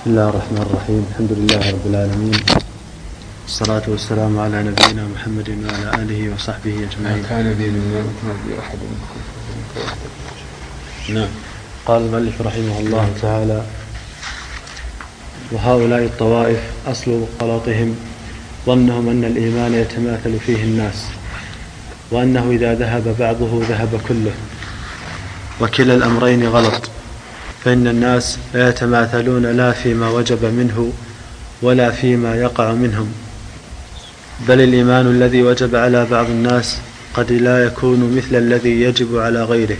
بسم الله الرحمن الرحيم. الحمد لله رب العالمين، والصلاة والسلام على نبينا محمد وعلى آله وصحبه أجمعين. كان بي من نعمة أحد منكم. نعم. قال المؤلف رحمه الله تعالى: وهؤلاء الطوائف أصل غلطهم ظنهم أن الإيمان يتماثل فيه الناس، وأنه إذا ذهب بعضه ذهب كله، وكلا الأمرين غلط، فإن الناس لا يتماثلون لا فيما وجب منه ولا فيما يقع منهم، بل الإيمان الذي وجب على بعض الناس قد لا يكون مثل الذي يجب على غيره،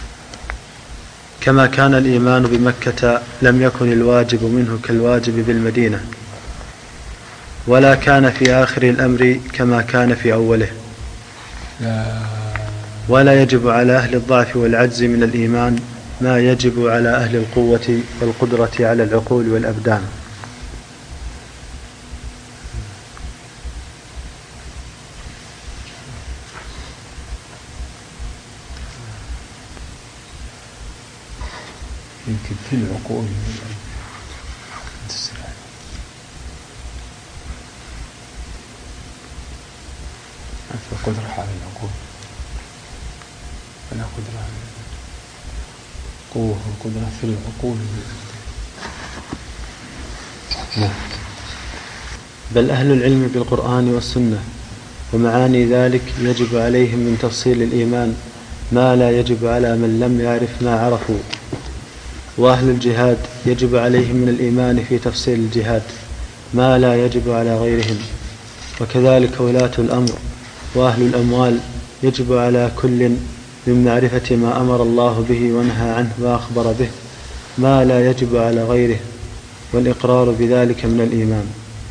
كما كان الإيمان بمكة لم يكن الواجب منه كالواجب بالمدينة، ولا كان في آخر الأمر كما كان في أوله، ولا يجب على أهل الضعف والعجز من الإيمان ما يجب على أهل القوة والقدرة على العقول والأبدان. يمكن في العقول أنت قدرة على العقول ولا قدرة على قوة وقدرة في العقول. بل أهل العلم بالقرآن والسنة ومعاني ذلك يجب عليهم من تفصيل الإيمان ما لا يجب على من لم يعرف ما عرفوا، وأهل الجهاد يجب عليهم من الإيمان في تفصيل الجهاد ما لا يجب على غيرهم، وكذلك ولاة الأمر وأهل الأموال يجب على كل من معرفة ما أمر الله به ونهى عنه وأخبر به ما لا يجب على غيره، والإقرار بذلك من الإيمان.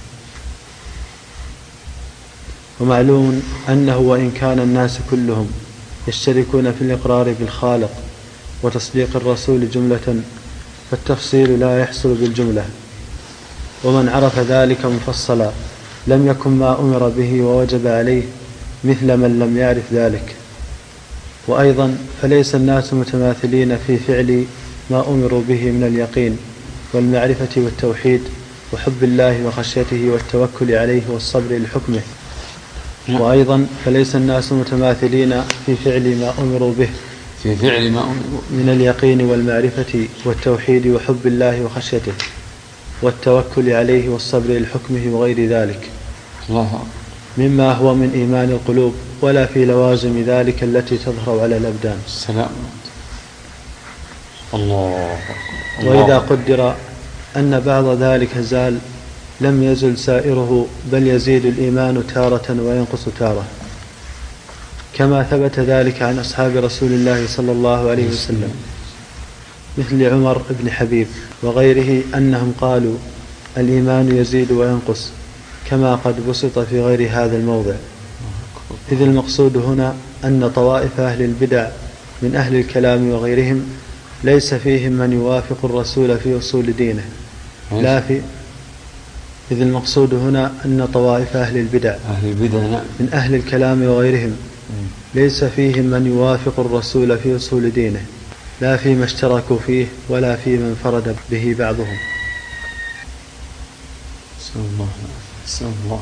ومعلوم أنه وإن كان الناس كلهم يشتركون في الإقرار بالخالق وتصديق الرسول جملة، فالتفصيل لا يحصل بالجملة، ومن عرف ذلك مفصلا لم يكن ما أمر به ووجب عليه مثل من لم يعرف ذلك. وأيضا فليس الناس متماثلين في فعل ما أمروا به من اليقين والمعرفة والتوحيد وحب الله وخشيته والتوكل عليه والصبر لحكمه. وأيضا فليس الناس متماثلين في فعل ما أمروا به من اليقين والمعرفة والتوحيد وحب الله وخشيته والتوكل عليه والصبر لحكمه وغير ذلك مما هو من إيمان القلوب، ولا في لوازم ذلك التي تظهر على الأبدان. السلام. الله. وإذا قدر أن بعض ذلك زال لم يزل سائره، بل يزيد الإيمان تارة وينقص تارة، كما ثبت ذلك عن أصحاب رسول الله صلى الله عليه وسلم مثل عمر بن حبيب وغيره أنهم قالوا الإيمان يزيد وينقص، كما قد بسط في غير هذا الموضع. إذ المقصود هنا أن طوائف أهل البدع من أهل الكلام وغيرهم ليس فيهم من يوافق الرسول في أصول دينه، إذ المقصود هنا أن طوائف أهل البدع من أهل الكلام وغيرهم ليس فيهم من يوافق الرسول في أصول دينه، لا فيما اشتركوا فيه ولا فيما انفرد به بعضهم. سلام الله.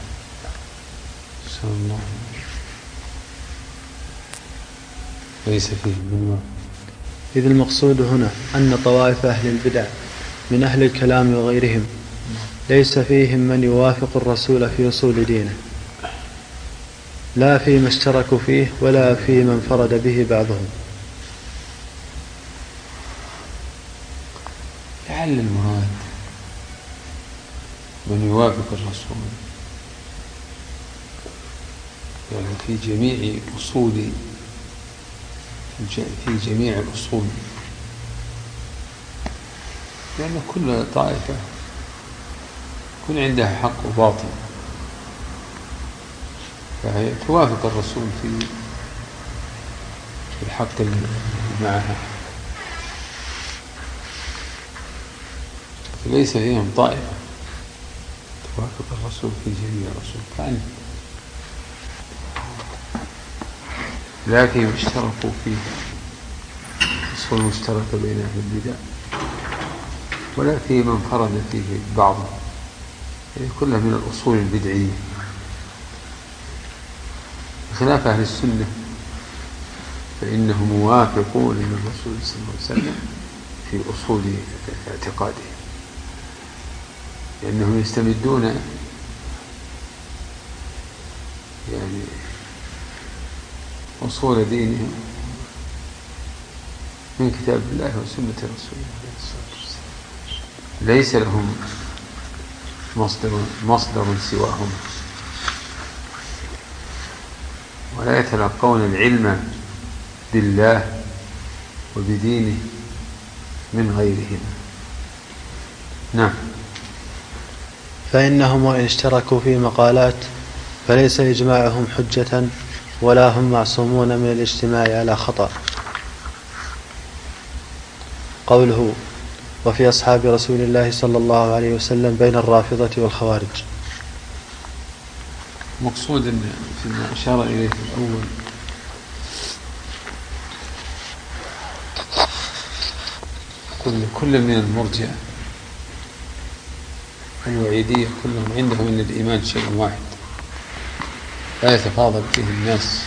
ليس فيه من. إذ المقصود هنا أن طوائف أهل البدع من أهل الكلام وغيرهم ليس فيهم من يوافق الرسول في أصول دينه، لا فيما اشتركوا فيه ولا فيما انفرد به بعضهم. لعل المراد من يوافق الرسول يعني في جميع الأصول، لأن كل طائفة يكون عندها حق وباطل، فهي توافق الرسول في الحق اللي معها، فليس فيهم طائفة توافق الرسول في جميع الرسول كان، لكن اشتركوا فيه أصول مشتركة بين أهل البدع ولا في من فرد فيه بعض، كلها من الأصول البدعية، بخلاف أهل السنة فإنهم موافقون للرسول صلى الله عليه وسلم في أصول اعتقاده، لأنهم يستمدون يعني أصول دينهم من كتاب الله وسنة رسوله عليه الصلاة والسلام، ليس لهم مصدر سواهم، ولا يتلقون العلم بالله وبدينه من غيرهم. نعم. فإنهم وإن اشتركوا في مقالات فليس إجماعهم حجة ولا هم معصومون من الاجتماع على خطأ. قوله وفي أصحاب رسول الله صلى الله عليه وسلم بين الرافضة والخوارج، مقصود فيما أشار إليه في الأول كل من المرجئة الوعيدية كلهم عندهم أن الإيمان شيء واحد لا يتفاضل فيه الناس،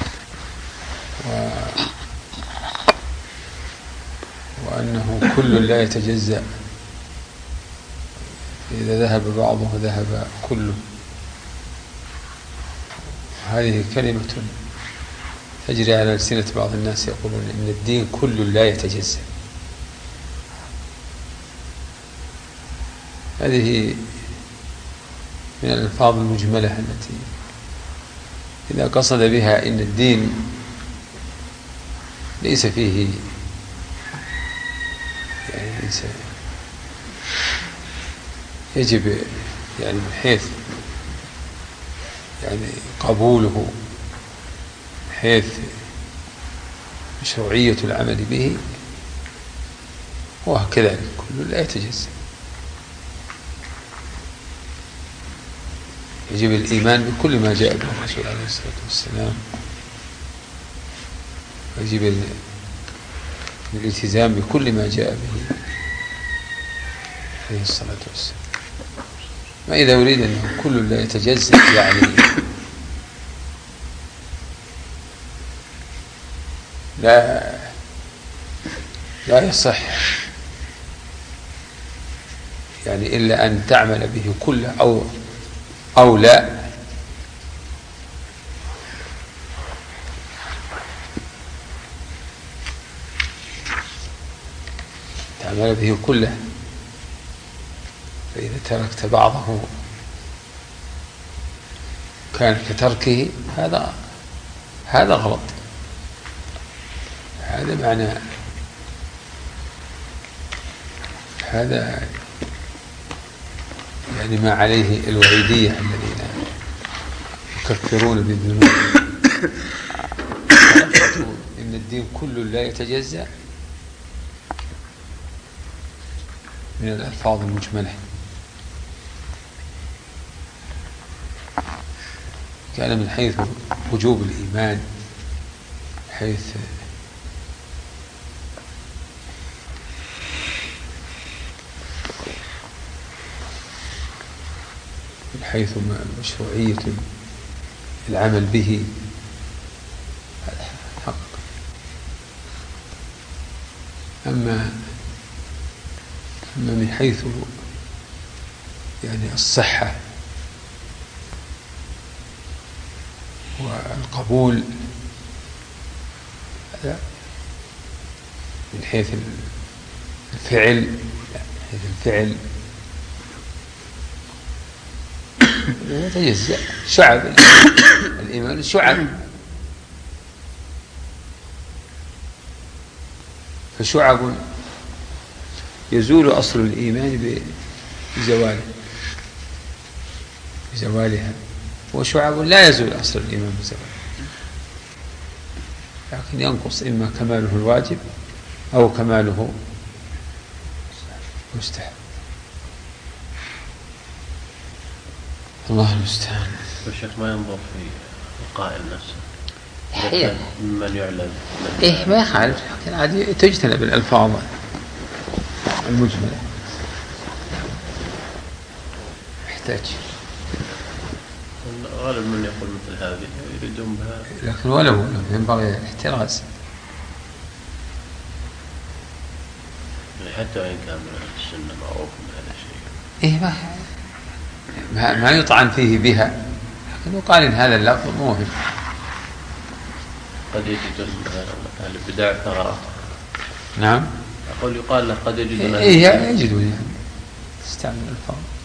وأنه كل لا يتجزأ، إذا ذهب بعضه ذهب كله. هذه كلمة تجري على ألسنة بعض الناس يقولون إن الدين كل لا يتجزأ. هذه من الألفاظ المجملة التي إذا قصد بها إن الدين ليس فيه يعني يجب يعني من حيث يعني قبوله، حيث مشروعية العمل به، وهكذا كل لا يتجزأ. يجب الإيمان بكل ما جاء به الرسول عليه الصلاة والسلام، ويجب الالتزام بكل ما جاء به عليه الصلاة والسلام. ما إذا أريد أنه كل لا يتجزأ يعني لا يصح يعني إلا أن تعمل به كله أو لا، تعمل به كله، فإذا تركت بعضه كان كتركه، هذا غلط. هذا معنى هذا يعني ما عليه الوعيدية الذين يكفرون بالذنوب، إن الدين كل لا يتجزأ من الألفاظ المجملة. كان من حيث وجوب الإيمان، حيث مشروعية العمل به، هذا حق. أما من حيث يعني الصحة والقبول، هذا من حيث الفعل، يتجزأ شعب الإيمان شعب، فشعب يزول أصل الإيمان بزوالها، وشعب لا يزول أصل الإيمان بزوالها، لكن ينقص إما كماله الواجب أو كماله مستحب. الله المستعان. والشيخ ما ينظر في القائل نفسه من يعلم ما يخالف، لكن عادي تجتنب الألفاظ المجملة. تحتاج. غالب من يقول مثل هذه يريدون بها، لكن ولو ينبغي احتراز. حتى وإن كان من السنة معروف من هذا الشيء. إيه ما يطعن فيه بها، لكن يقال إن هذا اللفظ موهم. قد يجد أهل البدع ثغرة. نعم. أقول يقال له قد يجدون إيه يجدون يعني تستعمل الفضل.